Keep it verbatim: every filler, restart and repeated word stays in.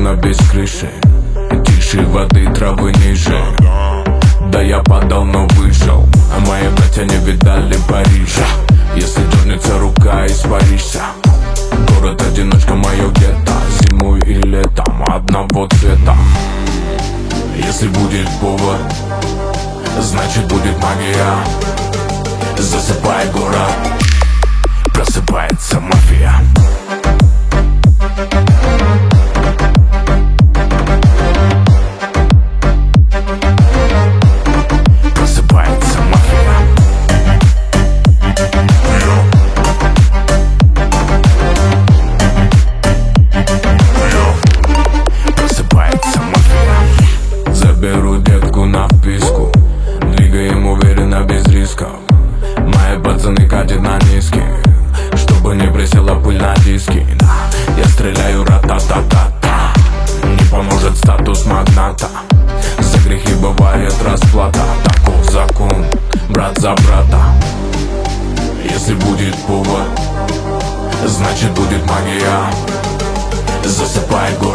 словно без крыши. Тише воды, травы ниже. Да я падал, но вышел, а мои братья не видали Парижа. Если дернется рука, испаришься. Город-одиночка, мое гетто. Зимой и летом одного цвета. Если будет повод, значит будет магия. Засыпай город, просыпается мафия. Просыпается мафия. Просыпается мафия. Заберу детку на вписку, двигаем уверенно без рисков. Мои пацаны катят на низкий, чтобы не присела пыль на диски. Я стреляю ра-та-та-та-та. Не поможет статус магната. За грехи бывает расплата. Таков закон, брат за брата. Если будет повод, значит будет магия. Засыпай город.